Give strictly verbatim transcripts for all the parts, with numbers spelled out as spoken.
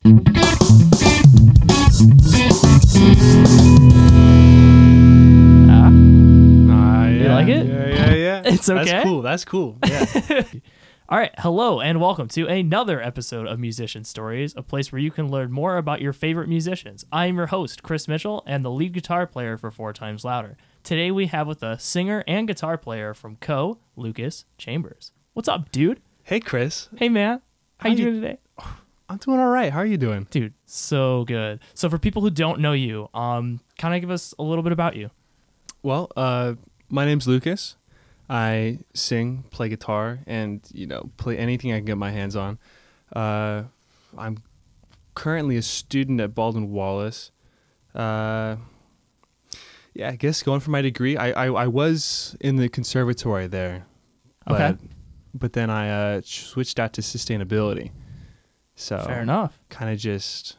Uh, You yeah, like it? Yeah, yeah, yeah. It's okay? That's cool. That's cool. Yeah. All right, hello and welcome to another episode of Musician Stories, a place where you can learn more about your favorite musicians. I am your host, Chris Mitchell, and the lead guitar player for Four Times Louder. Today we have with us singer and guitar player from Co, Lucas Chambers. What's up, dude? Hey, Chris. Hey, man. How, How you you- doing today? I'm doing all right. How are you doing? Dude, so good. So for people who don't know you, um, kind of give us a little bit about you. Well, uh, my name's Lucas. I sing, play guitar, and, you know, play anything I can get my hands on. Uh, I'm currently a student at Baldwin Wallace. Uh, yeah, I guess going for my degree. I, I, I was in the conservatory there. But, Okay. But then I uh, switched out to sustainability. So Fair enough. kind of just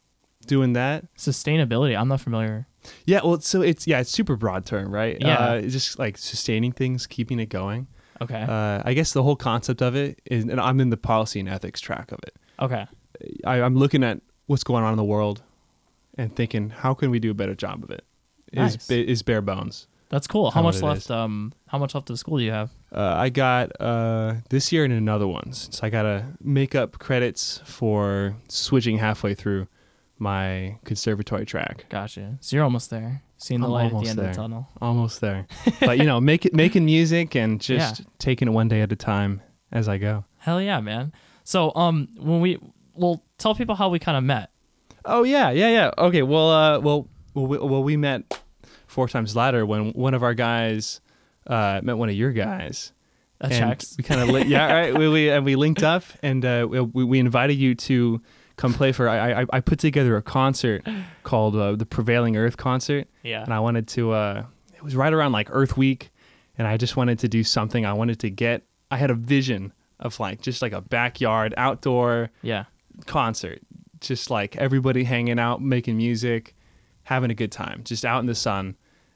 doing that. Sustainability, I'm not familiar. Yeah, well, so it's yeah, it's super broad term, right? Yeah. Uh, it's just like sustaining things, keeping it going. Okay. Uh, I guess the whole concept of it is, and I'm in the policy and ethics track of it. okay. I, I'm looking at what's going on in the world and thinking, how can we do a better job of it? Nice. Is ba- is bare bones. That's cool. How How much it left? is. Um, how much left of school do you have? Uh, I got uh, this year and another one, so I gotta make up credits for switching halfway through my conservatory track. Gotcha. So you're almost there. Seeing the I'm light at the almost end of there. the tunnel. Almost there, but you know, make it making music and just Yeah. taking it one day at a time as I go. Hell yeah, man. So um, when we well tell people how we kind of met. Oh yeah, yeah, yeah. Okay, well, uh, well, well, we, well, we met Four Times Louder when one of our guys uh, met one of your guys. That and checks. We kind of li- yeah, right. We, we and we linked up, and uh, we we invited you to come play for. I I, I put together a concert called uh, the Prevailing Earth Concert, Yeah. and I wanted to. Uh, it was right around like Earth Week, and I just wanted to do something. I wanted to get. I had a vision of like just like a backyard outdoor Yeah. concert, just like everybody hanging out, making music, having a good time, just out in the sun,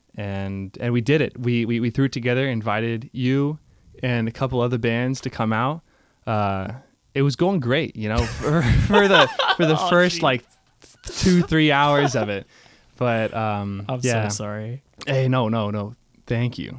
and and we did it. We we we threw it together, invited you and a couple other bands to come out. Uh, it was going great, you know, for, for the for the Oh, first geez. like two three hours of it. But um, I'm yeah. so sorry. Hey, no, no, no. Thank you.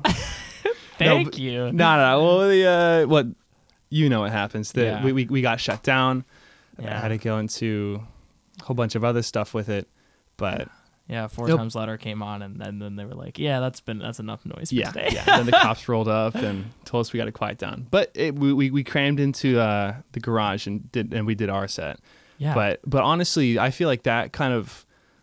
Thank but- you. no, no. Well, the, uh, what you know what happens. The, Yeah. we, we we got shut down. I Yeah. had to go into a whole bunch of other stuff with it, but Yeah. Four Nope. Times Louder came on, and, and then they were like, "Yeah, that's been that's enough noise for yeah, today." yeah. Then the cops rolled up and told us we got to quiet down. But it, we, we we crammed into uh, the garage and did and we did our set. yeah. But but honestly, I feel like that kind of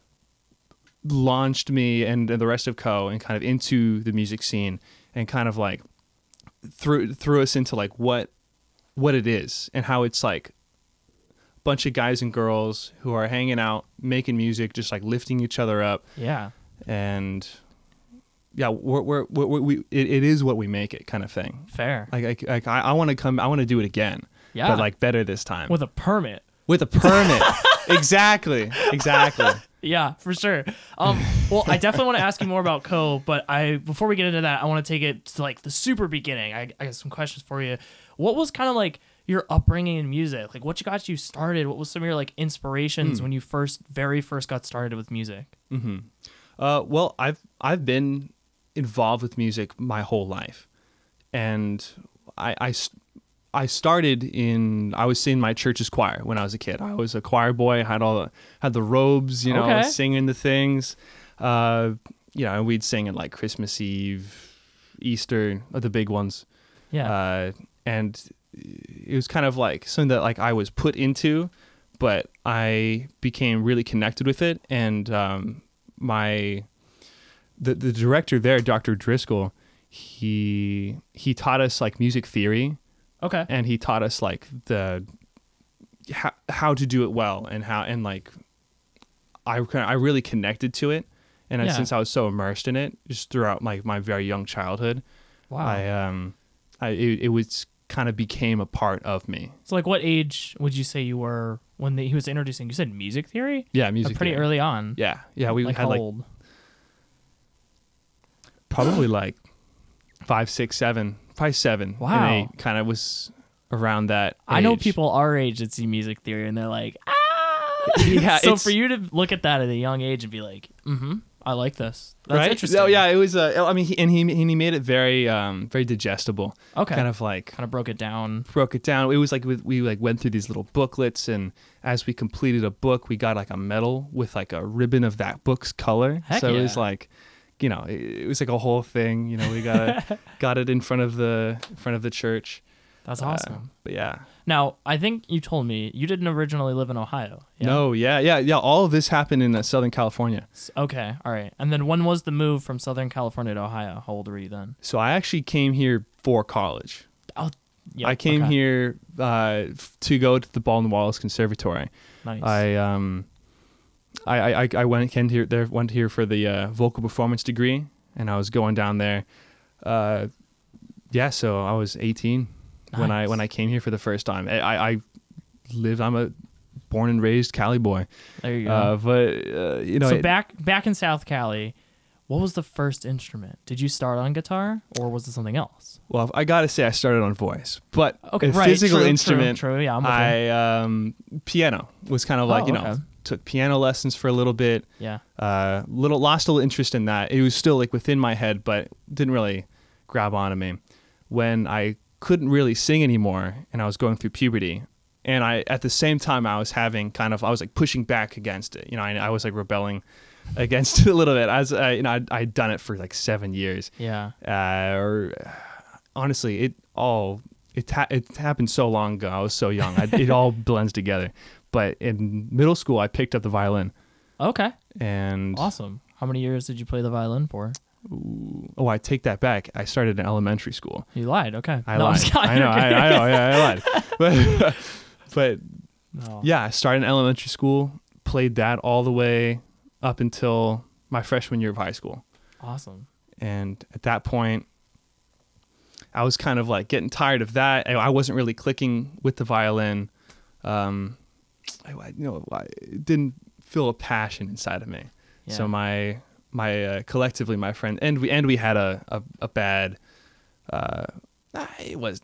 launched me and, and the rest of Co and kind of into the music scene and kind of like threw threw us into like what what it is and how it's like bunch of guys and girls who are hanging out, making music, just like lifting each other up, yeah. and yeah, we're, we're, we're, we it, it is what we make it, kind of thing. Fair. Like, like, like I, I want to come, I want to do it again, Yeah. but like better this time With a permit. with a permit. exactly, exactly. Yeah, for sure. Um, well, I definitely want to ask you more about Co, but I before we get into that, I want to take it to like the super beginning. I, I got some questions for you. What was kind of like your upbringing in music? Like, what you got you started? What was some of your like inspirations Hmm. when you first, very first got started with music? Mm-hmm. Uh, well, I've I've been involved with music my whole life, and I, I, s- I started in I was in my church's choir when I was a kid. I was a choir boy. I had all the had the robes, you know, Okay. singing the things. Uh, you know, and we'd sing at like Christmas Eve, Easter, uh, the big ones. Yeah. Uh, and it was kind of like something that like I was put into, but I became really connected with it. And um, my the the director there, Doctor Driscoll, he he taught us like music theory, okay. and he taught us like the how, how to do it well and how and like I kind I really connected to it. And I- Yeah. since I was so immersed in it, just throughout my, my very young childhood, Wow. I um, I it, it was kind of became a part of me. so, like, what age would you say you were when the, he was introducing? You said music theory. Yeah, Like, music. pretty theory. early on. Yeah, yeah. We like had how like old? probably like five, six, seven, probably seven. Wow. And eight kind of was around that. I know age. people our age that see music theory and they're like, ah, Yeah, so it's- for you to look at that at a young age and be like, mm-hmm, I like this. That's right? interesting. Oh yeah, it was. Uh, I mean, he, and he and he made it very, um, very digestible. Okay. Kind of like Kind of broke it down. broke it down. It was like we, we like went through these little booklets, and as we completed a book, we got like a medal with like a ribbon of that book's color. Heck so it was yeah. like, you know, it, it was like a whole thing. You know, we got it, got it in front of the in front of the church. That's Uh, awesome. but yeah. Now, I think you told me you didn't originally live in Ohio. Yeah? No, yeah, yeah, yeah. All of this happened in uh, Southern California. S- Okay, all right. And then when was the move from Southern California to Ohio? How old were you then? So I actually came here for college. Oh, yep, I came okay. here uh, f- to go to the Baldwin Wallace Conservatory. Nice. I um, I I, I went came here there went here for the uh, vocal performance degree, and I was going down there. Uh, yeah, so I was eighteen when I Nice. when I came here for the first time. I I, I lived. I'm a born and raised Cali boy. There you go. Uh, but uh, you know, so it- back back in South Cali, what was the first instrument? Did you start on guitar or was it something else? well, I gotta say I started on voice, but Okay, a right. physical true, instrument. True, true. Yeah, I'm with you. I um, piano was kind of like Oh, you know okay. took piano lessons for a little bit. Yeah. Uh, little lost a little interest in that. It was still like within my head, but didn't really grab onto me. When I couldn't really sing anymore, and I was going through puberty, and I at the same time I was having kind of I was like pushing back against it. You know, I, I was like rebelling against it a little bit. As uh, you know, I'd, I'd done it for like seven years. Yeah. Uh, or honestly, it all it ha- it happened so long ago. I was so young. I, it all blends together. But in middle school, I picked up the violin, Okay. and Awesome. How many years did you play the violin for? oh, I take that back. I started in elementary school. You lied. Okay. I No, I'm lied. just- I know. I, I know. Yeah, I lied. But but No. yeah, I started in elementary school. Played that all the way up until my freshman year of high school. Awesome. And at that point, I was kind of like getting tired of that. I I wasn't really clicking with the violin. Um, I, I- you know, I it didn't feel a passion inside of me. Yeah. So my my uh, collectively my friend and we and we had a a, a bad. Uh, ah, it was.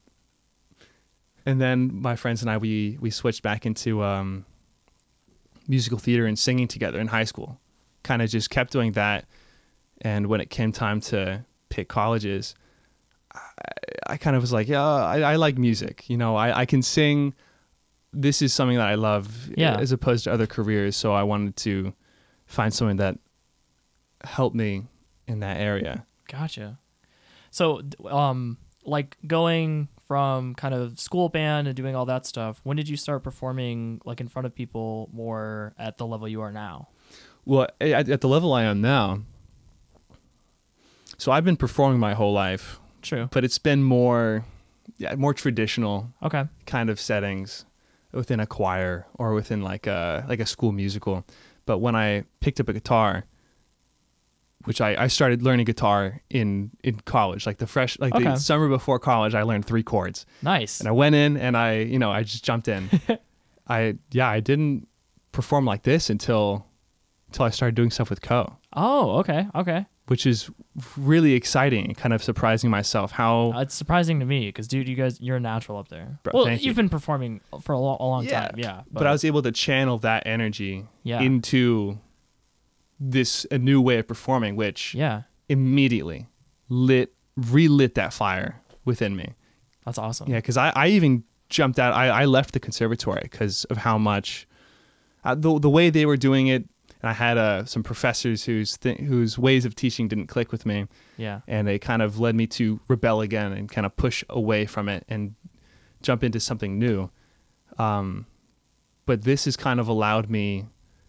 And then my friends and I we we switched back into um, musical theater and singing together in high school. Kind of just kept doing that. And when it came time to pick colleges, I, I kind of was like, yeah, I, I like music. You know, I, I can sing. This is something that I love, Yeah. as opposed to other careers. So I wanted to find something that helped me in that area. Gotcha. So, d- um, like going from kind of school band and doing all that stuff, when did you start performing like in front of people more at the level you are now? Well, at, at the level I am now, so I've been performing my whole life, True. but it's been more, yeah, more traditional Okay. kind of settings within a choir or within like a like a school musical. But when I picked up a guitar, which I, I started learning guitar in, in college, like the fresh like Okay. the summer before college, I learned three chords. Nice. And I went in and I, you know, I just jumped in. I yeah, I didn't perform like this until until I started doing stuff with Co, Oh, okay. Okay. which is really exciting and kind of surprising myself how Uh, it's surprising to me because, dude, you guys, you're a natural up there. Bro, well, thank you've you. been performing for a, lo- a long Yeah, time. Yeah. but, I was able to channel that energy Yeah. into this a new way of performing, which Yeah. immediately lit relit that fire within me. That's awesome. Yeah, because I, I even jumped out. I, I left the conservatory because of how much uh, the the way they were doing it. And I had uh, some professors whose th- whose ways of teaching didn't click with me, Yeah. and they kind of led me to rebel again and kind of push away from it and jump into something new. Um, but this has kind of allowed me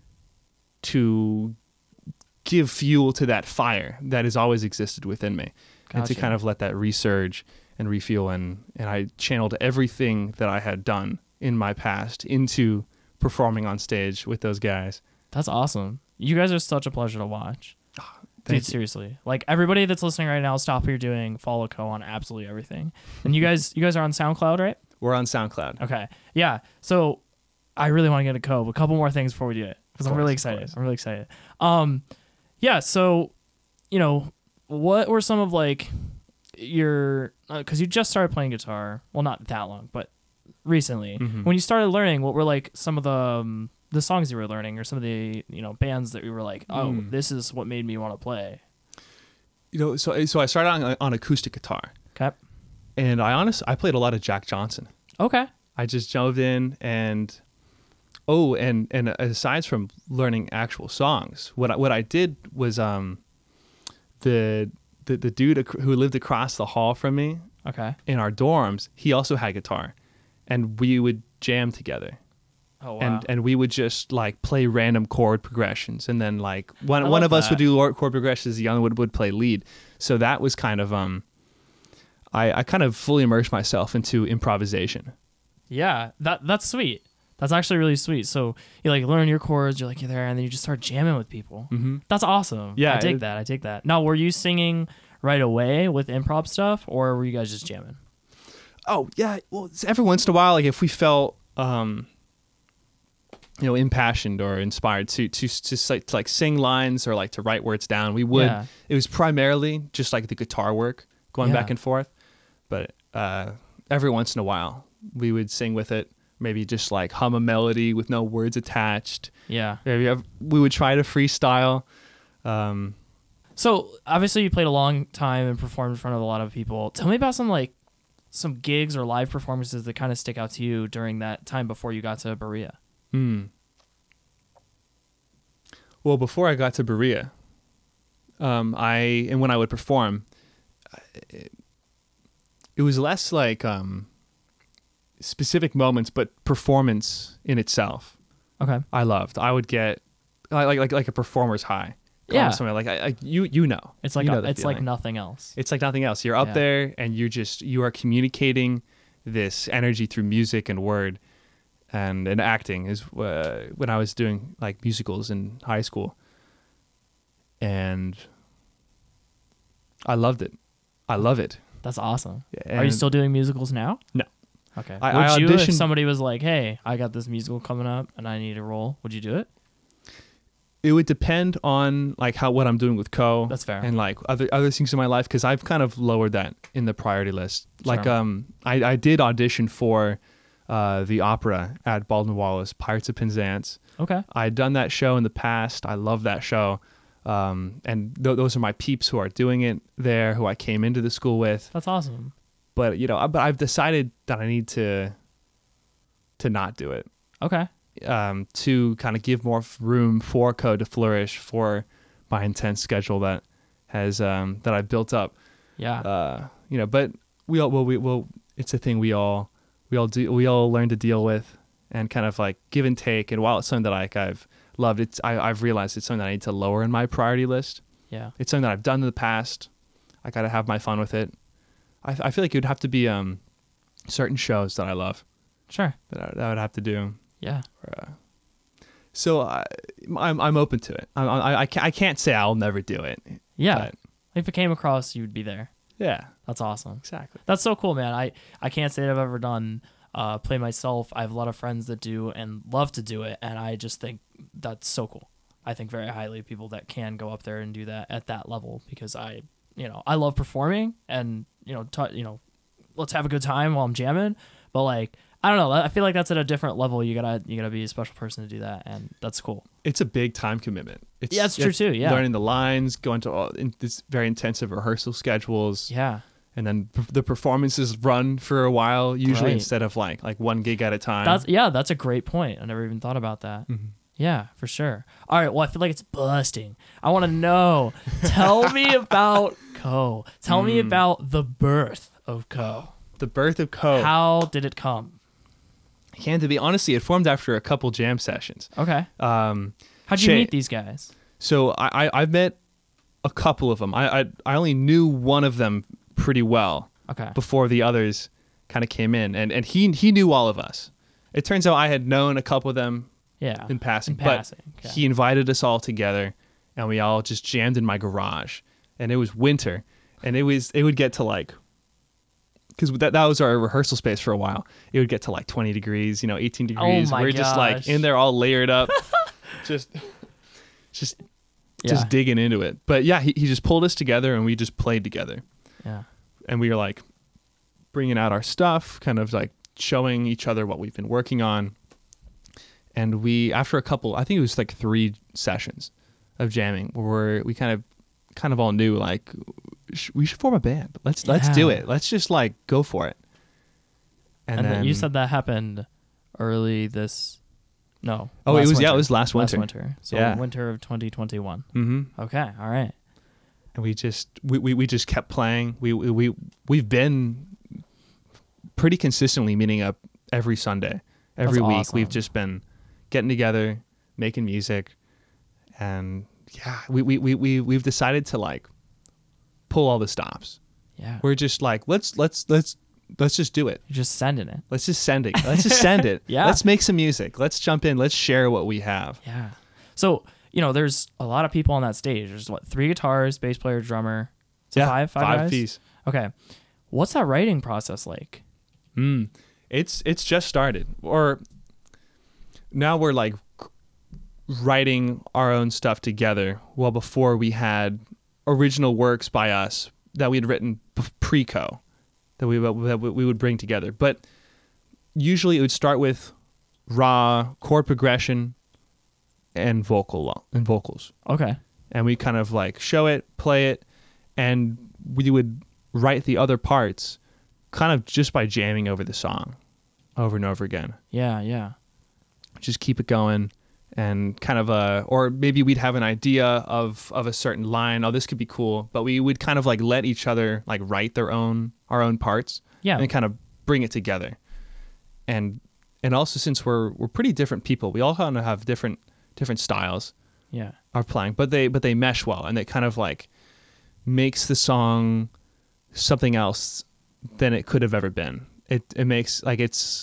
to give fuel to that fire that has always existed within me, and to Gotcha. kind of let that resurge and refuel. And, and I channeled everything that I had done in my past into performing on stage with those guys. That's awesome. You guys are such a pleasure to watch. Thank Dude, you. seriously. Like everybody that's listening right now, stop what you're doing, follow Co on absolutely everything. And you guys you guys are on SoundCloud, right? We're on SoundCloud. Okay. Yeah. So I really want to get a Co, but a couple more things before we do it. Because I'm Of really course, of excited. course. I'm really excited. Um yeah, so you know, what were some of like your because you just started playing guitar. Well, not that long, but recently. Mhm. When you started learning, what were like some of the um, the songs you were learning, or some of the you know bands that you were like, oh, Mm. this is what made me want to play? You know, so so I started on on acoustic guitar, Okay. and I honestly I played a lot of Jack Johnson. Okay. I just jumped in and oh, and and aside from learning actual songs, what I, what I did was um the the the dude ac- who lived across the hall from me Okay. in our dorms, he also had guitar, and we would jam together. Oh wow. And and we would just like play random chord progressions, and then like one I one love of us that. would do chord chord progressions, the other would would play lead. So that was kind of um, I I kind of fully immersed myself into improvisation. Yeah, that that's sweet. That's actually really sweet. So you like learn your chords, you're like you're there, and then you just start jamming with people. Mm-hmm. That's awesome. Yeah, I take it- that. I take that. Now, were you singing right away with improv stuff, or were you guys just jamming? Oh yeah, well it's every once in a while, like if we felt um, you know, impassioned or inspired to to to like to like sing lines or like to write words down, we would. Yeah. It was primarily just like the guitar work going Yeah. back and forth, but uh, every once in a while we would sing with it. Maybe just like hum a melody with no words attached. Yeah. Maybe have, we would try to freestyle. Um, So obviously you played a long time and performed in front of a lot of people. Tell me about some like some gigs or live performances that kind of stick out to you during that time before you got to Berea. hmm. Well, before I got to Berea, um, I and when I would perform, it, it was less like um, specific moments, but performance in itself. Okay. I loved. I would get like like like a performer's high. Going Yeah. to somewhere like I, I you you know It's like you know a, the it's like feeling. nothing else. It's like nothing else. You're up Yeah. there and you're just you are communicating this energy through music and word, and and acting is uh, when I was doing like musicals in high school, and I loved it. I love it. That's awesome. Yeah, Are you and- still doing musicals now? No. Okay. I- Would I you, if auditioned- somebody was like, "Hey, I got this musical coming up and I need a role," would you do it? It would depend on like how what I'm doing with Co. That's fair. And like other other things in my life, because I've kind of lowered that in the priority list. Like Sure. um, I I did audition for uh the opera at Baldwin Wallace, Pirates of Penzance. Okay. I'd done that show in the past. I love that show. Um, and th- those are my peeps who are doing it there, who I came into the school with. That's awesome. But you know, I, but I've decided that I need to to not do it. Okay. Um, to kind of give more f- room for code to flourish, for my intense schedule that has um, that I've built up. Yeah. Uh, you know, but we all well we well it's a thing we all we all do we all learn to deal with and kind of like give and take. And while it's something that like I've loved, it's I, I've realized it's something that I need to lower in my priority list. yeah. It's something that I've done in the past. I got to have my fun with it. I I feel like it would have to be um certain shows that I love Sure. that I, that I would have to do. Yeah. Or, uh, so I, I'm I'm open to it. I I I can't, I can't say I'll never do it. Yeah. But If it came across, you'd be there. yeah, That's awesome. exactly. That's so cool, man. I, I can't say that I've ever done uh, play myself. I have a lot of friends that do and love to do it, and I just think that's so cool. I think very highly of people that can go up there and do that at that level, because I, you know, I love performing and, you know, t- you know, let's have a good time while I'm jamming. But like, I don't know. I feel like that's at a different level. You gotta you gotta be a special person to do that, and that's cool. It's a big time commitment. It's, Yeah, it's true too, yeah. learning the lines, going to all in this very intensive rehearsal schedules, Yeah. and then p- the performances run for a while. Usually Right. instead of like like one gig at a time. That's yeah. That's a great point. I never even thought about that. Mhm. Yeah, for sure. All right. Well, I feel like it's busting. I want to know. Tell me about Co. Tell me Mm. about the birth of Co. The birth of Co. How did it come? Can to be honestly, it formed after a couple jam sessions. Okay. Um, How'd you Che- meet these guys? So I, I I've met a couple of them. I, I I only knew one of them pretty well Okay. before the others kind of came in, and and he he knew all of us. It turns out I had known a couple of them Yeah. in passing, In passing. but Okay. he invited us all together, and we all just jammed in my garage. And it was winter, and it was it would get to like, because that that was our rehearsal space for a while. It would get to like twenty degrees, you know, eighteen degrees. Oh my We're just like gosh. in there all layered up, just just Yeah. just digging into it. But yeah, he, he just pulled us together and we just played together. Yeah. And we were like bringing out our stuff, kind of like showing each other what we've been working on. and we after a couple, I think it was like three sessions of jamming, where we kind of kind of all knew like sh- we should form a band. Let's yeah. let's do it. Let's just like go for it. And, and then you said that happened early this. No. Oh, it was winter. yeah, it was last winter. Last winter. So yeah. winter of twenty twenty-one. Mm-hmm. Okay. All right. And we just we, we, we just kept playing. We we we we've been pretty consistently meeting up every Sunday, every That's week. Awesome. We've just been getting together, making music, and yeah, we we we we we've decided to like pull all the stops. Yeah. We're just like let's let's let's let's just do it. You're just sending it. Let's just send it. Let's just send it. Yeah. Let's make some music. Let's jump in. Let's share what we have. Yeah. So, you know, there's a lot of people on that stage. There's what, three guitars, bass player, drummer. So yeah. five, five, five guys? piece. Okay. What's that writing process like? Mm. It's it's just started. Or now we're like writing our own stuff together. Well, before we had original works by us that we had written pre-co that we that we would bring together. But usually it would start with raw chord progression and vocal and vocals. Okay. And we kind of like show it, play it, and we would write the other parts kind of just by jamming over the song over and over again. Yeah, yeah. Just keep it going and kind of uh or maybe we'd have an idea of of a certain line, oh this could be cool, but we would kind of like let each other like write their own our own parts. Yeah. And kind of bring it together. And and also since we're we're pretty different people, we all kind of have different different styles. Yeah. Are playing, but they but they mesh well, and it kind of like makes the song something else than it could have ever been. It it makes like it's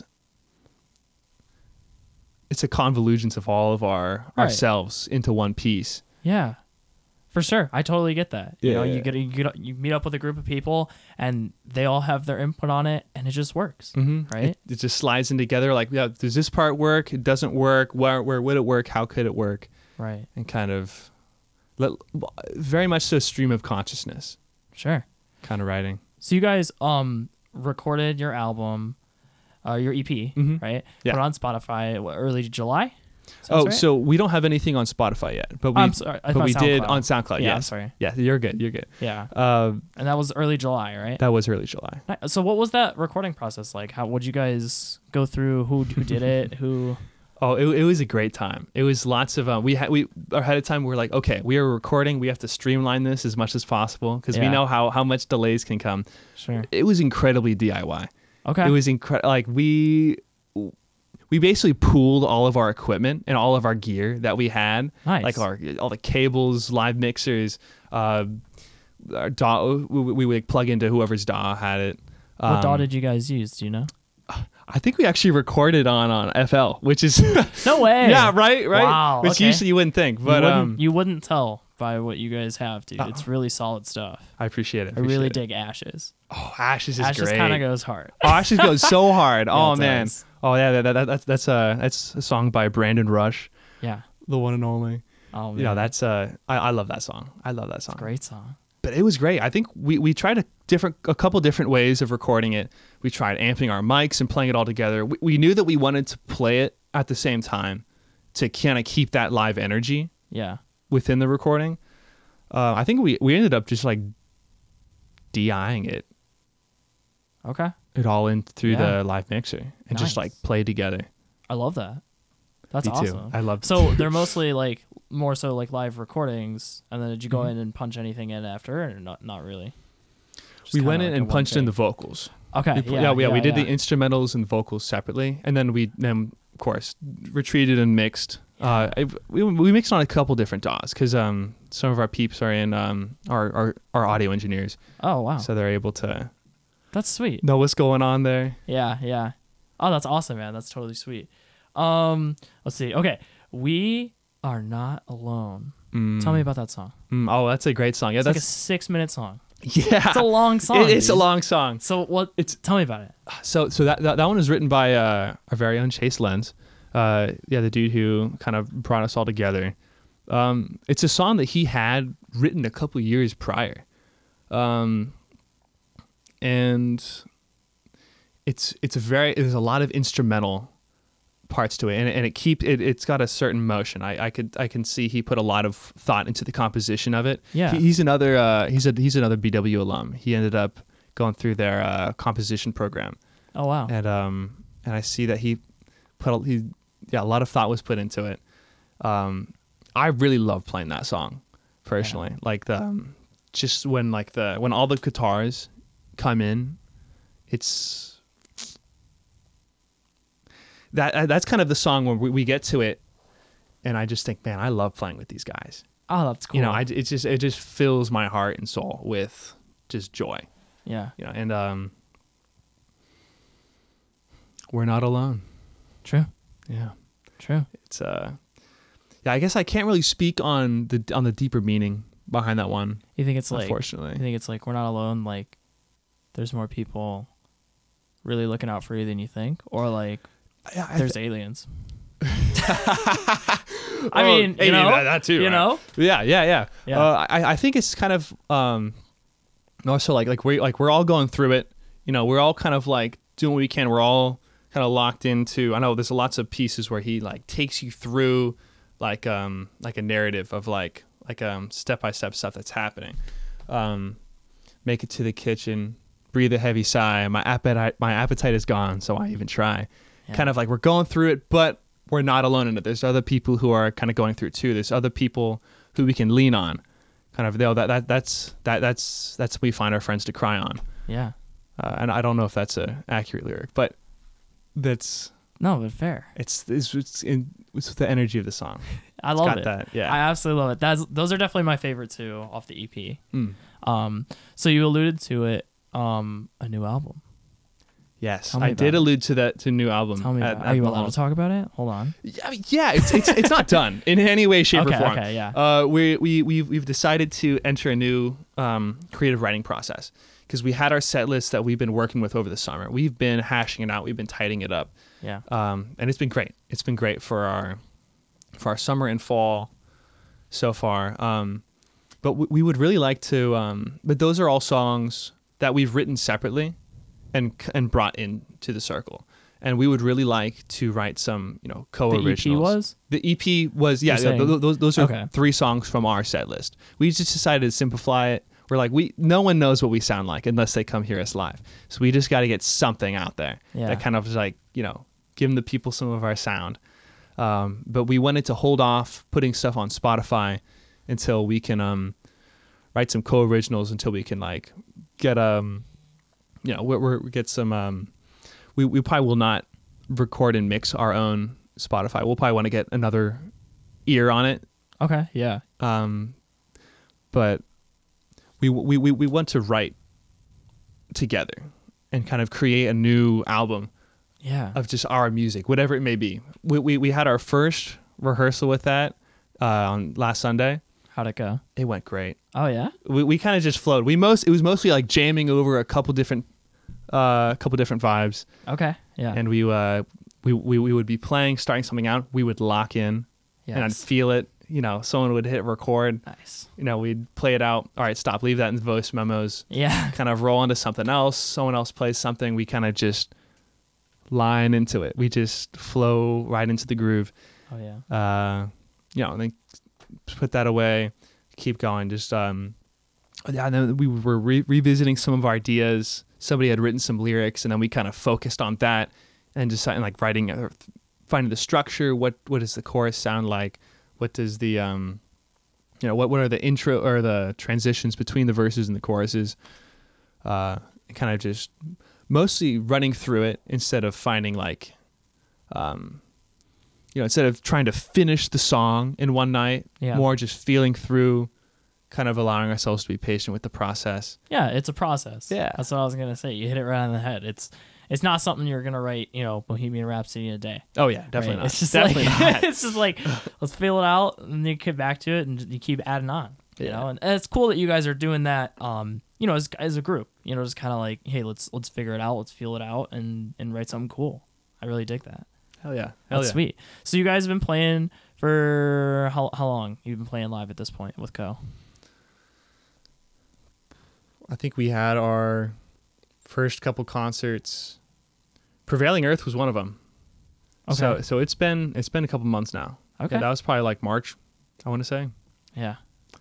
it's a convolution of all of our Right. ourselves into one piece. Yeah. For sure. I totally get that. You Yeah, know, yeah. you get you get you meet up with a group of people and they all have their input on it and it just works. Mm-hmm. Right? It, it just slides in together. Like, yeah, does this part work? It doesn't work. Where where would it work? How could it work? Right. And kind of let, very much so stream of consciousness Sure. kind of writing. So you guys um recorded your album, uh, your E P, Mhm. right? Yeah. Put it on Spotify what, early July? Sounds Oh, right? so we don't have anything on Spotify yet, but we I'm sorry. I but thought we did SoundCloud. on SoundCloud. Yeah, I'm yes. sorry. Yeah, you're good. You're good. Yeah. Uh, And that was early July, right? that was early July. Ni- So what was that recording process like? How would you guys go through? Who who did it? Who? Oh, it, it was a great time. It was lots of um, we had we ahead of time. We were like, okay, we are recording. We have to streamline this as much as possible because we Yeah. know how how much delays can come. Sure. It was incredibly D I Y. Okay. It was incredible. Like we we basically pooled all of our equipment and all of our gear that we had. Nice. Like our all the cables, live mixers, uh, our D A W. We, we would plug into whoever's D A W had it. What D A W Um, did you guys use? Do you know? I think we actually recorded on on F L, which is No way. yeah, right, right. Wow, Which okay. usually you wouldn't think, you but wouldn't, um, you wouldn't tell by what you guys have, dude. Uh-oh. It's really solid stuff. I appreciate it. I really appreciate it. dig Ashes. Oh, Ashes is Ashes great. kind of goes hard. Oh, Ashes goes so hard. Yeah, oh it man. does. Oh yeah, that, that, that, that's that's a that's a song by Brandon Rush, Yeah. the one and only. Oh man. Yeah, that's uh, I, I love that song. I love that song. Great song. But it was great. I think we, we tried a different, a couple different ways of recording it. We tried amping our mics and playing it all together. We, we knew that we wanted to play it at the same time to kind of keep that live energy Yeah. within the recording. Uh, I think we, we ended up just like D I-ing it, Okay. it all in through Yeah. the live mixer and just Nice. like play together. I love that. That's Me awesome. too. I love So they're mostly like more so like live recordings, and then did you go Mhm. in and punch anything in after, or not? Not really. Just we kinda went in like a and one punched in the take? vocals. Okay. We, Yeah. pu- yeah, yeah, we did yeah. the instrumentals and vocals separately, and then we then of course retreated and mixed. Uh, I, we we mixed on a couple different D A Ws because um some of our peeps are in um our our, our audio engineers, Oh wow. so they're able to That's sweet. know what's going on there. Yeah, yeah. Oh, that's awesome, man. That's totally sweet. Um, let's see. Okay, we are not alone. Mm, Tell me about that song. mm, oh, that's a great song. Yeah, It's like a that's six-minute song. yeah. It's a long song. It is a dude. long song. So what? It's- Tell me about it. So so that that, that one was written by uh, our very own Chase Lenz. Uh, yeah, the dude who kind of brought us all together. Um, it's a song that he had written a couple years prior, um, and it's it's a very there's a lot of instrumental parts to it, and, and it keep it. It's got a certain motion. I, I could I can see he put a lot of thought into the composition of it. Yeah. He, he's another uh, he's a he's another B W alum. He ended up going through their uh, composition program. Oh wow. And um and I see that he put a, he yeah a lot of thought was put into it. Um, I really love playing that song personally. Yeah. Like the um, just when like the when all the guitars come in, it's. That that's kind of the song where we, we get to it, and I just think, man, I love playing with these guys. Oh, that's cool. You know, I it just it just fills my heart and soul with just joy. Yeah. You know, and um, we're not alone. True. Yeah. True. It's uh, yeah. I guess I can't really speak on the on the deeper meaning behind that one. You think it's like? Unfortunately, you think it's like we're not alone. Like, there's more people really looking out for you than you think, or like. I, I There's th- aliens. I mean, you know, that, that too, you right? know, yeah, yeah, yeah. yeah. Uh, I, I think it's kind of um, also like like we like we're all going through it. You know, we're all kind of like doing what we can. We're all kind of locked into. I know there's lots of pieces where he like takes you through like um like a narrative of like like um step by step stuff that's happening. Um, make it to the kitchen, breathe a heavy sigh. My appetite my appetite is gone, so I even try. Yeah. Kind of like we're going through it, but we're not alone in it. There's other people who are kind of going through it too. There's other people who we can lean on. Kind of, you know, that that that's that that's that's we find our friends to cry on. Yeah. Uh, and I don't know if that's a accurate lyric, but that's no, but fair. It's it's it's, in, it's the energy of the song. I love got it. That, yeah, I absolutely love it. That's those are definitely my favorite too off the E P. Mm. Um, so you alluded to it. Um, a new album. Yes, I did it. allude to that to new album. Tell me, at, about, at are you allowed to talk about it? Hold on. Yeah, yeah, it's it's it's not done in any way, shape, okay, or form. Okay, yeah. Uh, we we we've we've decided to enter a new um creative writing process because we had our set list that we've been working with over the summer. We've been hashing it out. We've been tidying it up. Yeah. Um, and it's been great. It's been great for our for our summer and fall so far. Um, but w- we would really like to. Um, but those are all songs that we've written separately. And and brought into the circle, and we would really like to write some, you know, co-originals. The E P was the E P was yeah. You're th- th- those those are okay. three songs from our set list. We just decided to simplify it. We're like we no one knows what we sound like unless they come hear us live. So we just got to get something out there yeah. that kind of is like, you know, giving the people some of our sound. Um, but we wanted to hold off putting stuff on Spotify until we can um, write some co-originals until we can like get um. You know, we we get some. Um, we we probably will not record and mix our own Spotify. We'll probably want to get another ear on it. Okay. Yeah. Um, but we we we we want to write together and kind of create a new album. Yeah. Of just our music, whatever it may be. We we we had our first rehearsal with that uh, on last Sunday. How'd it go? It went great. Oh yeah. We we kind of just flowed. We most it was mostly like jamming over a couple different. Uh, a couple different vibes. Okay. Yeah. And we uh we, we we would be playing, starting something out. We would lock in, yes. and I'd feel it. You know, someone would hit record. Nice. You know, we'd play it out. All right, stop. Leave that in voice memos. Yeah. Kind of roll into something else. Someone else plays something. We kind of just line into it. We just flow right into the groove. Oh yeah. Uh, you know, and then put that away. Keep going. Just um, yeah. And then we were re- revisiting some of our ideas. Somebody had written some lyrics, and then we kind of focused on that and decided like writing, uh, finding the structure. What what does the chorus sound like? What does the um, you know, what what are the intro or the transitions between the verses and the choruses? Uh, and kind of just mostly running through it instead of finding like, um, you know, instead of trying to finish the song in one night. Yeah. More just feeling through. Kind of allowing ourselves to be patient with the process. Yeah, it's a process. Yeah, that's what I was gonna say. You hit it right on the head. It's it's not something you're gonna write, you know, Bohemian Rhapsody in a day. Oh yeah, definitely right? not. It's just definitely like not. It's just like let's feel it out, and then you get back to it, and you keep adding on. You yeah. know, and, and it's cool that you guys are doing that. Um, you know, as as a group, you know, just kind of like, hey, let's let's figure it out, let's feel it out, and and write something cool. I really dig that. Hell yeah, Hell that's yeah. sweet. So you guys have been playing for how how long? You've been playing live at this point with Co. I think we had our first couple concerts. Prevailing Earth was one of them. Okay. So so it's been it's been a couple months now. Okay. Yeah, that was probably like March, I want to say. Yeah.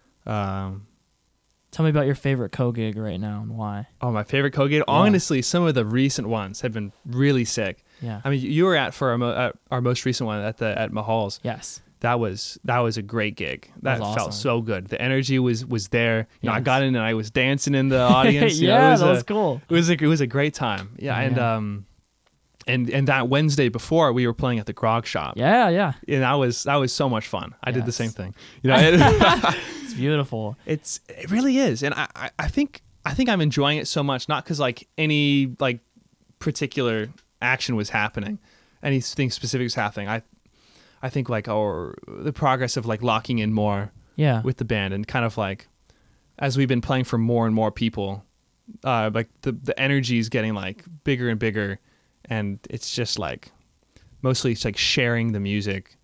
Um, Tell me about your favorite co-gig right now and why. oh, my favorite co-gig. Yeah. Honestly, some of the recent ones have been really sick. Yeah. I mean, you were at for our, mo- at our most recent one at the at Mahal's. Yes. That was that was a great gig. That, That was felt awesome. so good. The energy was was there. You know, I Yes. got in and I was dancing in the audience. You know, yeah, it was that a, was cool. It was a, it was a great time. Yeah, and Yeah. um, and and that Wednesday before we were playing at the Grog Shop. Yeah, yeah. And that was that was so much fun. I did the Yes. same thing. You know, it, It's beautiful. it's it really is, and I, I I think I think I'm enjoying it so much, not because like any like particular action was happening, anything specific was happening. I I think like our the progress of like locking in more Yeah. with the band, and kind of like as we've been playing for more and more people, uh, like the the energy is getting like bigger and bigger, and it's just like mostly it's like sharing the music,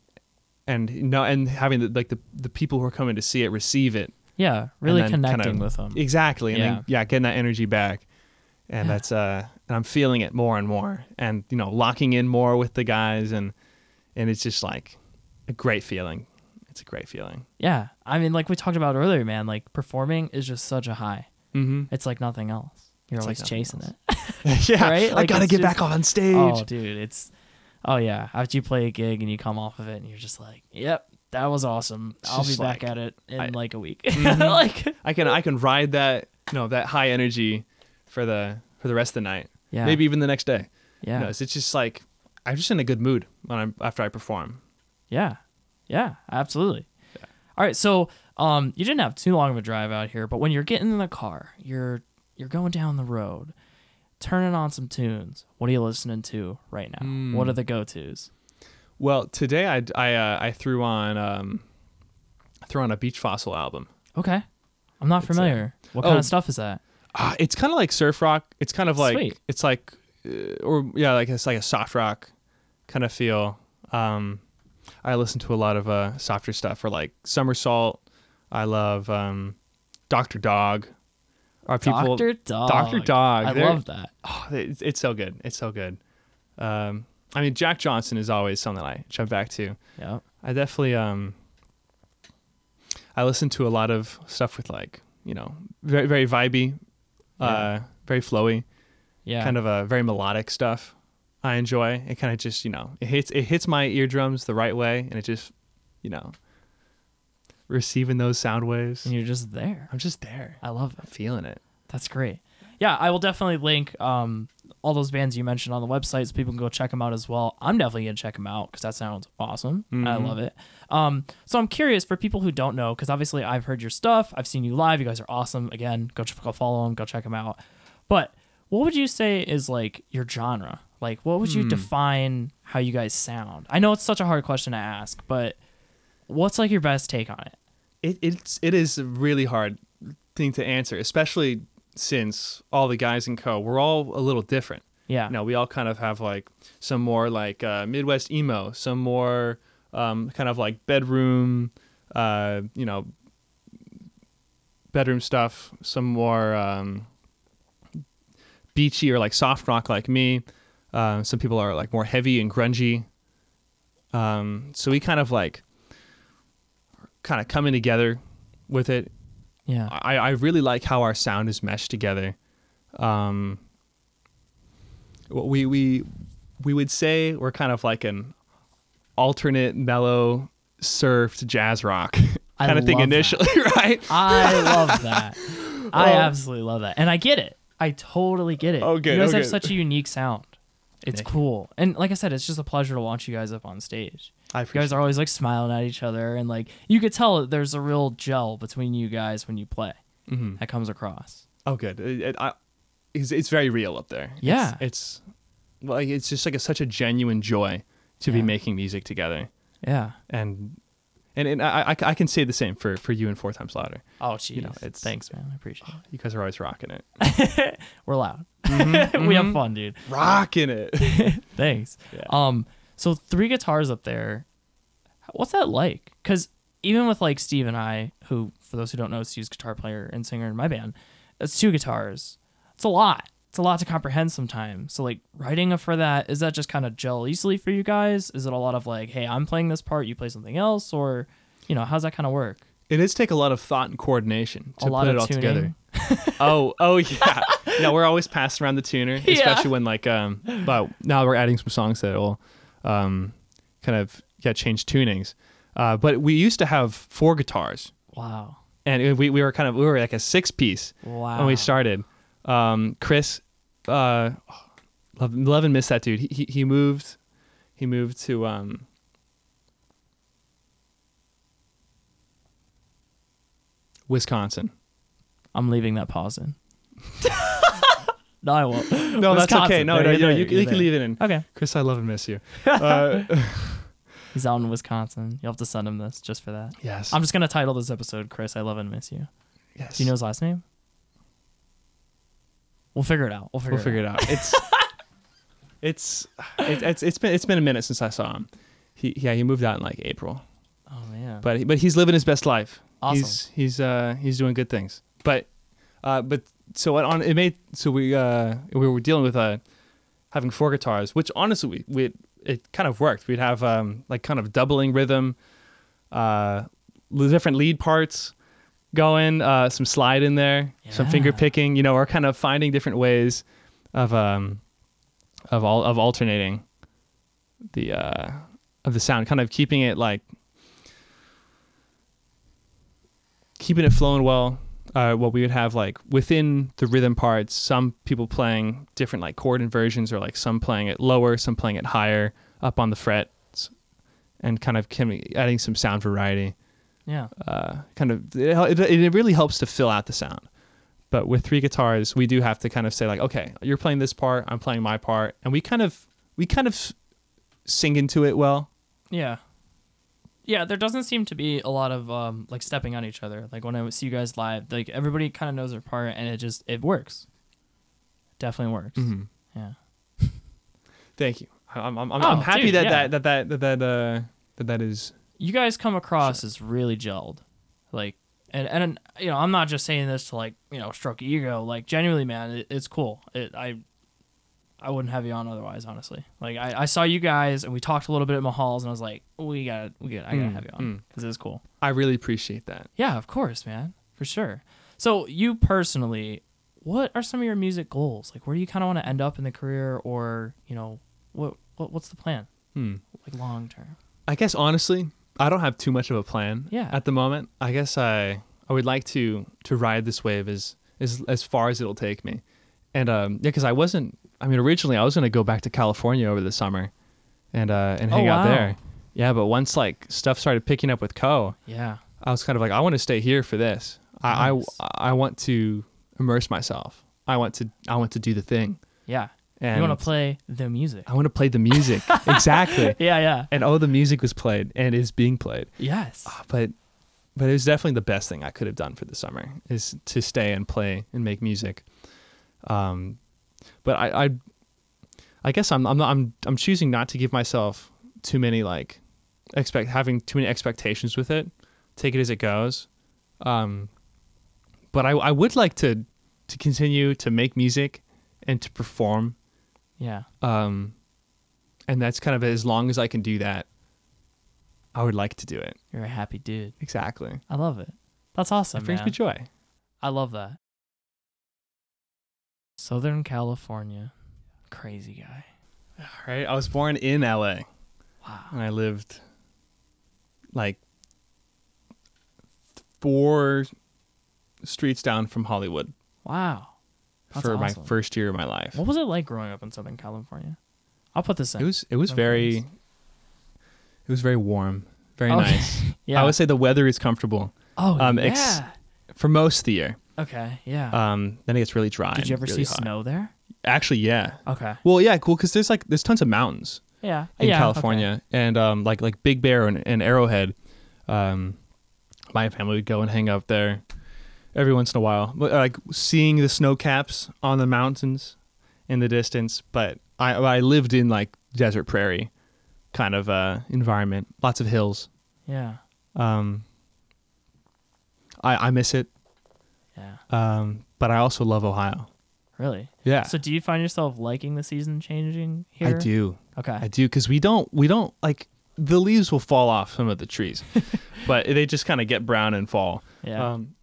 and no, and having the like the the people who are coming to see it receive it yeah, really and then connecting kinda- with them. exactly, and Yeah. then yeah, getting that energy back, and Yeah. that's uh, and I'm feeling it more and more, and you know, locking in more with the guys, and and it's just like a great feeling. It's a great feeling. Yeah. I mean, like we talked about earlier, man, like performing is just such a high. Mm-hmm. It's like nothing else. You're It's like always nothing chasing else. it. yeah, Right? I Like, gotta it's get just- back on stage. Oh, dude, it's oh yeah. After you play a gig and you come off of it and you're just like, yep, that was awesome. It's I'll be just back like- at it in I- like a week. Mhm. like I can I can ride that you know that high energy for the for the rest of the night. yeah, Maybe even the next day. yeah, You know, it's, it's just like I'm just in a good mood when I'm after I perform. yeah, yeah, absolutely. All right, so um, you didn't have too long of a drive out here, but when you're getting in the car, you're you're going down the road, turning on some tunes. What are you listening to right now? Hmm. What are the go-tos? Well, today I I uh, I threw on um threw on a Beach Fossil album. Okay, I'm not It's, uh, familiar. what kind oh. of stuff is that? Uh, it's kind of like surf rock. It's kind of like Sweet. it's like uh, or yeah, like it's like a soft rock kind of feel. Um, I listen to a lot of uh softer stuff for like Somersault. I love um, Doctor Dog. Are people Doctor Dog. Doctor Dog. I They're- love that. Oh, it's, it's so good. It's so good. Um, I mean, Jack Johnson is always something I jump back to. Yeah. I definitely um I listen to a lot of stuff with like, you know, very very vibey, Yeah. uh very flowy, Yeah. kind of a very melodic stuff. I enjoy. It kind of just, you know, it hits it hits my eardrums the right way, and it just, you know, receiving those sound waves. And you're just there. I'm just there. I love I'm it. feeling it. That's great. Yeah, I will definitely link um, all those bands you mentioned on the website so people can go check them out as well. I'm definitely going to check them out because that sounds awesome. I Mhm. love it. Um, so I'm curious for people who don't know, because obviously I've heard your stuff. I've seen you live. You guys are awesome. Again, go, ch- go follow them. Go check them out. But what would you say is like your genre? Like, what would you Hmm. define how you guys sound? I know it's such a hard question to ask, but what's like your best take on it? It it's it is a really hard thing to answer, especially since all the guys in Co, we're all a little different. Yeah. You know, we all kind of have like some more like uh, Midwest emo, some more um, kind of like bedroom, uh, you know, bedroom stuff, some more um, beachy or like soft rock like me. Uh, some people are like more heavy and grungy. Um, so we kind of like kind of coming together with it. Yeah. I, I really like how our sound is meshed together. Um, we we we would say we're kind of like an alternate mellow surfed jazz rock I kind of thing love that. initially, right? I love that. I Oh. absolutely love that. And I get it. I totally get it. Oh, good, You guys oh, have good. such a unique sound. It's Thank cool. And like I said, it's just a pleasure to watch you guys up on stage. I You appreciate guys are always like smiling at each other and like you could tell that there's a real gel between you guys when you play. Mhm. That comes across. Oh, good. It, it, I, it's, it's very real up there. Yeah. It's, it's like it's just like a, such a genuine joy to be Yeah. making music together, Yeah. and and, and I, I I can say the same for for you and Four Times Louder. Oh, jeez. You know, it's- Thanks, man. I appreciate You guys are always rocking it, it. We're loud. Mm-hmm, we have fun, dude. rocking it. Thanks. Yeah. Um, so three guitars up there. What's that like? Because even with like Steve and I, who for those who don't know, Steve's guitar player and singer in my band, it's two guitars. It's a lot. it's a lot to comprehend sometimes. So like writing for that, is that just kind of gel easily for you guys? Is it a lot of like, hey, I'm playing this part, you play something else, or you know, how's that kind of work? It does take a lot of thought and coordination to A lot put of it all tuning. together. oh, oh yeah, yeah. We're always passing around the tuner, Yeah. especially when like um. But now we're adding some songs that will, um, kind of yeah change tunings. Uh, but we used to have four guitars, Wow. and we we were kind of we were like a six piece Wow. when we started. Um, Chris, uh, love, love and miss that dude. He he, he moved, he moved to um. Wisconsin. I'm leaving that pause in. No, I won't. No, that's okay. Wisconsin. No, no, There, you, there, you, you're you can there. leave it in. Okay. Chris, I love and miss you. Uh, He's out in Wisconsin. You'll have to send him this just for that. yes. I'm just going to title this episode, Chris, I love and miss you. yes. Do you know his last name? We'll figure it out. We'll figure We'll it figure out. it out. It's, it's, it's, it's, it's been, it's been a minute since I saw him. He, yeah, he moved out in like April, Oh, man. but, he- but he's living his best life. Awesome. He's, he's, uh, he's doing good things. But, uh, but so what on, it made, so we, uh, we were dealing with, uh, having four guitars, which honestly, we, we it kind of worked. We'd have, um, like kind of doubling rhythm, uh, the different lead parts going, uh, some slide in there, some finger Yeah. picking. You know, we're kind of finding different ways of um of all of alternating the uh of the sound, kind of keeping it like keeping it flowing well. Uh, what we would have like within the rhythm parts, some people playing different like chord inversions, or like some playing it lower, some playing it higher up on the frets, and kind of can- adding some sound variety. Yeah. Uh, kind of it, it, it really helps to fill out the sound. But with three guitars, we do have to kind of say like, okay, you're playing this part, I'm playing my part, and we kind of we kind of sing into it well. Yeah. Yeah, there doesn't seem to be a lot of um like stepping on each other. Like when I see you guys live, like everybody kind of knows their part, and it just it works. Definitely works. Mm-hmm. Yeah. Thank you. I'm I'm, I'm, Oh, I'm happy dude, that, yeah. that that that that that uh, that that is. You guys come across as really gelled, like, and and you know, I'm not just saying this to like you know stroke your ego. Like genuinely, man, it, it's cool. It I. I wouldn't have you on otherwise, honestly. Like I, I saw you guys and we talked a little bit at Mahal's, and I was like, we got, we got, I gotta Mm, have you on mm. because it's cool. I really appreciate that. Yeah, of course, man, for sure. So you personally, what are some of your music goals? Like, where do you kind of want to end up in the career, or you know, what, what what's the plan? Hmm. Like long term. I guess honestly, I don't have too much of a plan. Yeah. At the moment, I guess I I would like to to ride this wave as as as far as it'll take me, and um yeah, because I wasn't. I mean, originally I was gonna go back to California over the summer, and uh and Oh, hang out wow. there. Yeah, but once like stuff started picking up with Co, Yeah. I was kind of like, I want to stay here for this. Nice. I, I I want to immerse myself. I want to I want to do the thing. Yeah. And you want to play the music. I want to play the music. Exactly. Yeah, yeah. And oh, the music was played and is being played. Yes. But but it was definitely the best thing I could have done for the summer, is to stay and play and make music. Um, but I I, I guess I'm I'm not, I'm I'm choosing not to give myself too many like expect having too many expectations with it. Take it as it goes. Um, but I I would like to to continue to make music and to perform. Yeah. Um, and that's kind of as long as I can do that, I would like to do it. You're a happy dude. Exactly. I love it. That's awesome, It brings man. me joy. I love that. Southern California. Crazy guy. Right. I was born in L A. Wow. And I lived like four streets down from Hollywood Wow. That's for awesome. my first year of my life. What was it like growing up in Southern California? I'll put this in. It was it was I'm very curious. it was very warm, very Okay. nice. Yeah. I would say the weather is comfortable Oh, um, yeah. ex- for most of the year. Okay, yeah. Um, then it gets really dry. Did you and ever really see hot. snow there? Actually, yeah. Okay. Well, yeah, cool, because there's like there's tons of mountains Yeah. in yeah, California, and um, like like Big Bear and, and Arrowhead. Um, my family would go and hang out there every once in a while, But, like seeing the snow caps on the mountains in the distance. But I I lived in like desert prairie kind of uh, environment, lots of hills. Okay. Yeah. Um, I I miss it, Yeah. um, but I also love Ohio. Really? Yeah. So do you find yourself liking the season changing here? I do. Okay. I do because we don't we don't like the leaves will fall off some of the trees, but they just kind of get brown and fall. Yeah. Um,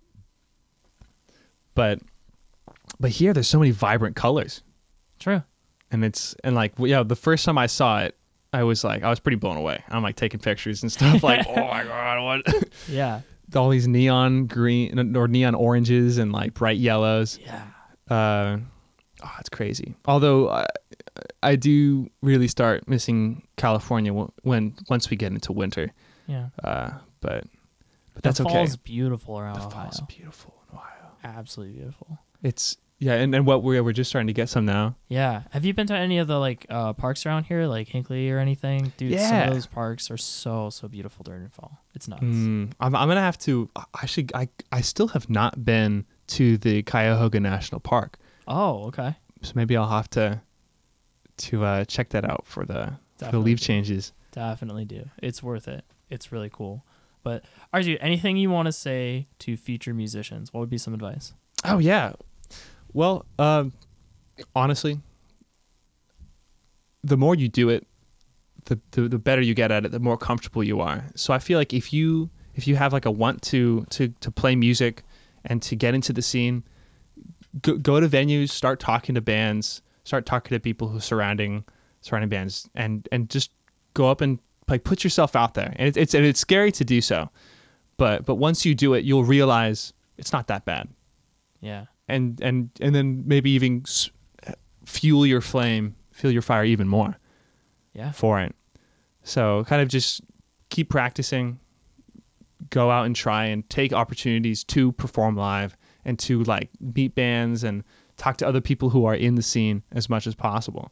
but but here there's so many vibrant colors, True. and it's and like yeah, the first time I saw it, I was like I was pretty blown away. I'm like taking pictures and stuff like oh my god, what? Yeah. All these neon green or neon oranges and like bright yellows. Yeah. Uh, oh, it's crazy. Although I, I do really start missing California w- when once we get into winter. Yeah. Uh, but but that's the okay. fall's beautiful around The Ohio. fall's beautiful in Ohio. Absolutely beautiful. It's yeah, and, and what we're we're just starting to get some now. Yeah. Have you been to any of the like uh, parks around here, like Hinckley or anything? Dude, some Yeah. of those parks are so so beautiful during fall. It's nuts. Mm, I'm I'm gonna have to. I should. I I still have not been to the Cuyahoga National Park, Oh, okay. so maybe I'll have to to uh, check that out for the for the Definitely leaf do. changes. Definitely do. It's worth it. It's really cool. But Arju, anything you want to say to future musicians? What would be some advice? Oh yeah. Well, um, honestly, the more you do it, the, the the better you get at it, the more comfortable you are. So I feel like if you if you have like a want to to to play music and to get into the scene, go, go to venues, start talking to bands, start talking to people who are surrounding surrounding bands, and and just go up and like put yourself out there. And it's it's and it's scary to do so, but but once you do it, you'll realize it's not that bad. Yeah. And and and then maybe even s- fuel your flame, fuel your fire even more Yeah. for it. So kind of just keep practicing, go out and try and take opportunities to perform live and to like meet bands and talk to other people who are in the scene as much as possible.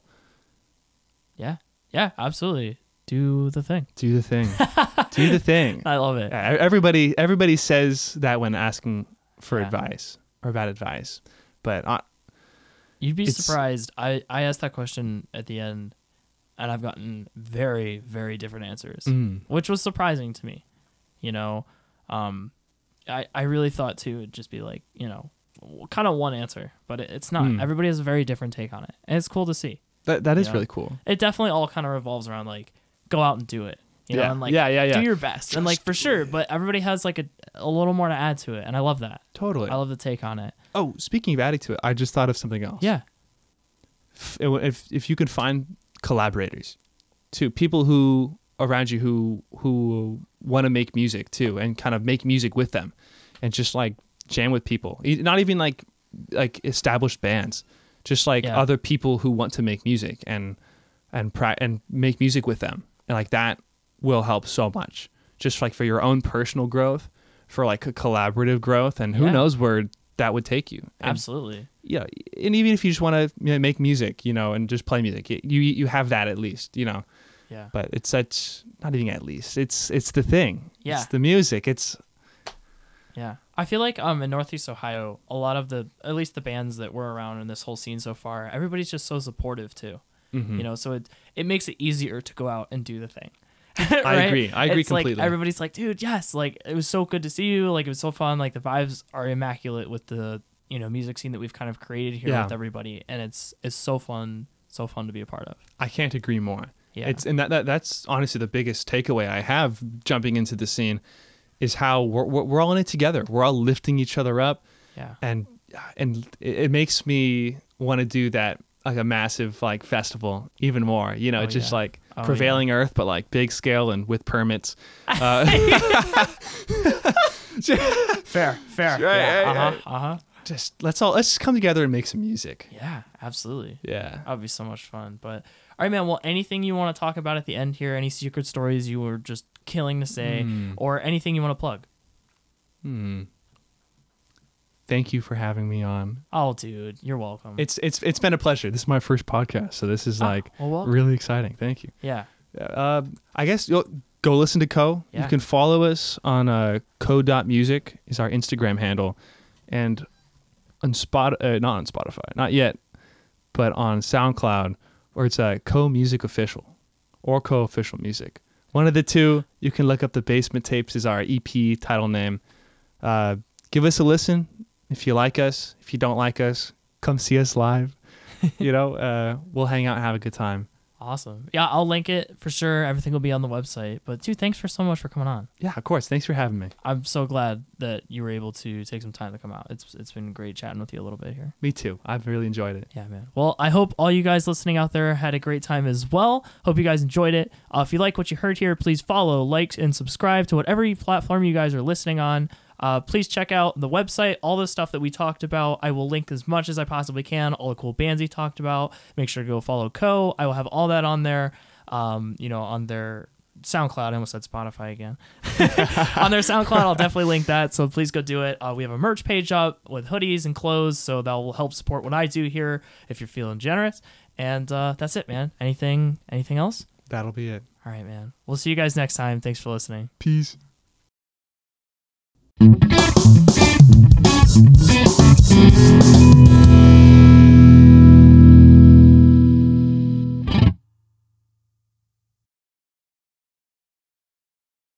Yeah. Yeah, absolutely. Do the thing. Do the thing. Do the thing. I love it. Yeah, everybody everybody says that when asking for Yeah. advice or bad advice, but uh, You'd be It's- surprised. I, I asked that question at the end, and I've gotten very, very different answers, mm, which was surprising to me. You know, um, I, I really thought, too, it'd just be like, you know, kind of one answer, but it, it's not. Mm. Everybody has a very different take on it, and it's cool to see. that that is Yeah. really cool. It definitely all kind of revolves around, like, go out and do it. You know, Yeah. and like, Yeah, yeah, yeah. do your best. and, like, Just for do sure, it. but everybody has, like, a, a little more to add to it, and I love that. Totally. I love the take on it. Oh, speaking of adding to it, I just thought of something else. Yeah. F- If if you could find collaborators, too, people who around you who who want to make music too, and kind of make music with them, and just like jam with people, E- not even like like established bands, just like Yeah. other people who want to make music and and pra- and make music with them, and like that will help so much, just like for your own personal growth, for like a collaborative growth, and who Yeah. knows where that would take you. And Absolutely. yeah, and even if you just want to you know, make music, you know, and just play music, y- you you have that at least, you know. Yeah. But it's such not even at least. It's it's the thing. Yeah. It's the music. It's Yeah. I feel like um in Northeast Ohio, a lot of the at least the bands that were around in this whole scene so far, everybody's just so supportive too. mhm. You know, so it it makes it easier to go out and do the thing. I agree. I agree it's completely. Like everybody's like, dude, yes, like it was so good to see you. Like it was so fun. Like the vibes are immaculate with the you know music scene that we've kind of created here Yeah. with everybody, and it's it's so fun, so fun to be a part of. I can't agree more. Yeah. It's and that, that that's honestly the biggest takeaway I have jumping into the scene is how we're we're, we're all in it together. We're all lifting each other up, Yeah. and and it, it makes me want to do that like a massive like festival even more. You know, Oh, just yeah. like Oh, prevailing earth, but like big scale and with permits. Uh, Fair, fair. Right, yeah. right, Uh huh. right. Uh huh. just let's all let's just come together and make some music. Yeah. Absolutely. Yeah. That would be so much fun. But all right, man. Well, anything you want to talk about at the end here? Any secret stories you were just killing to say, Hmm. or anything you want to plug? Hmm. Thank you for having me on. Oh, dude, you're welcome. It's it's it's been a pleasure. This is my first podcast, so this is Ah, like well, welcome. really exciting. Thank you. Yeah. Uh, I guess you'll go listen to Co. Yeah. You can follow us on uh, co.music is our Instagram handle, and on Spot uh, not on Spotify, not yet, but on SoundCloud, or it's uh, Co Music Official or Co Official Music. One of the two. You can look up the Basement Tapes is our E P title name. Uh, give us a listen. If you like us, if you don't like us, come see us live. You know, uh, we'll hang out and have a good time. Awesome. Yeah, I'll link it for sure. Everything will be on the website. But dude, thanks for so much for coming on. Yeah, of course. Thanks for having me. I'm so glad that you were able to take some time to come out. It's it's been great chatting with you a little bit here. Me too. I've really enjoyed it. Yeah, man. Well, I hope all you guys listening out there had a great time as well. Hope you guys enjoyed it. Uh, if you like what you heard here, please follow, like, and subscribe to whatever platform you guys are listening on. Uh, please check out the website, all the stuff that we talked about. I will link as much as I possibly can, all the cool bands he talked about. Make sure to go follow Co. I will have all that on there, um, you know, on their SoundCloud. I almost said Spotify again. On their SoundCloud, I'll definitely link that, so please go do it. Uh, we have a merch page up with hoodies and clothes, so that will help support what I do here if you're feeling generous. And uh, that's it, man. Anything, anything else? That'll be it. All right, man. We'll see you guys next time. Thanks for listening. Peace. Thank you.